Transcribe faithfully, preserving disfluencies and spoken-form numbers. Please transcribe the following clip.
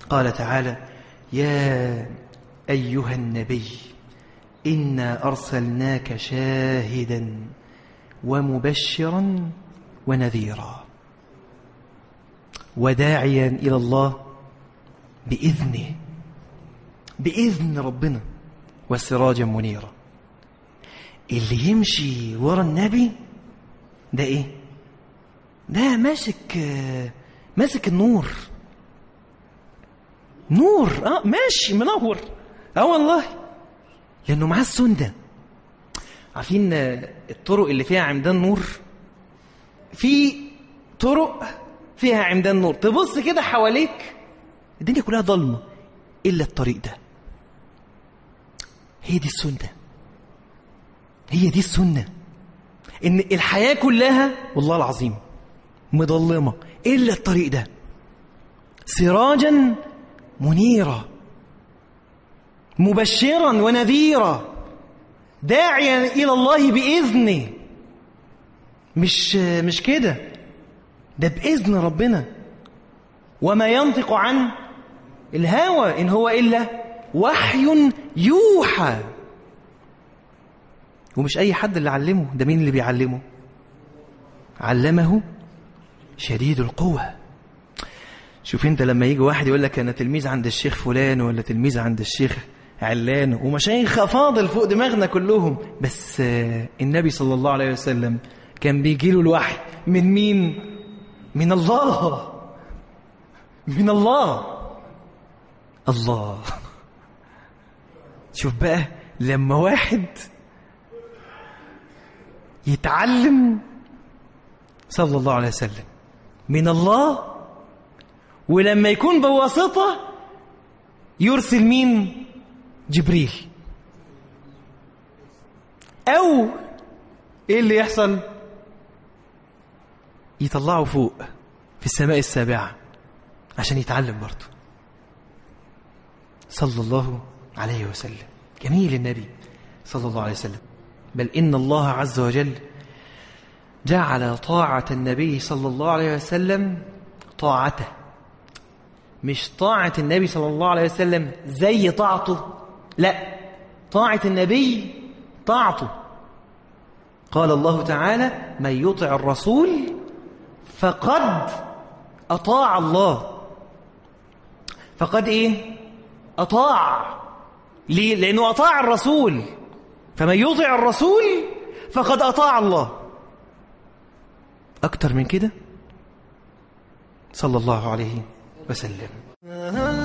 قال تعالى: يا أيها النبي إنا أرسلناك شاهدا ومبشرا ونذيرا وداعيا إلى الله بإذنه، بإذن ربنا، وسراجا منيرا. اللي يمشي ورا النبي ده إيه؟ ده ماسك ماسك النور، نور، آه ماشي منور، اه والله، لأنه معاه السنة. عارفين الطرق اللي فيها عمدان نور؟ في طرق فيها عمدان نور تبص كده حواليك الدنيا كلها ضلمة إلا الطريق ده. هي دي السنة، هي دي السنة، إن الحياة كلها والله العظيم مضلمة إلا الطريق ده، سراجا منيرا مبشرا ونذيرا داعيا إلى الله بإذنه. مش مش كده، ده بإذن ربنا. وما ينطق عن الهوى إن هو إلا وحي يوحى. ومش أي حد اللي علمه، ده مين اللي بيعلمه؟ علمه شديد القوة. شوف انت لما يجي واحد يقول لك أنا تلميذ عند الشيخ فلان ولا تلميذ عند الشيخ علان، ومشايخ فاضل فوق دماغنا كلهم، بس النبي صلى الله عليه وسلم كان بيجيله الوحي من مين؟ من الله، من الله الله. شوف بقى لما واحد يتعلم صلى الله عليه وسلم من الله، ولما يكون بواسطة يرسل مين؟ جبريل. أو إيه اللي يحصل؟ يطلعوا فوق في السماء السابعة عشان يتعلم برضه صلى الله عليه وسلم. جميل النبي صلى الله عليه وسلم. بل إن الله عز وجل جعل طاعة النبي صلى الله عليه وسلم طاعته، مش طاعة النبي صلى الله عليه وسلم زي طاعته، لا، طاعة النبي طاعته. قال الله تعالى: من يطع الرسول فقد أطاع الله. فقد إيه؟ أطاع. ليه؟ لأنه أطاع الرسول. فمن يطع الرسول فقد أطاع الله. أكتر من كده؟ صلى الله عليه وسلم.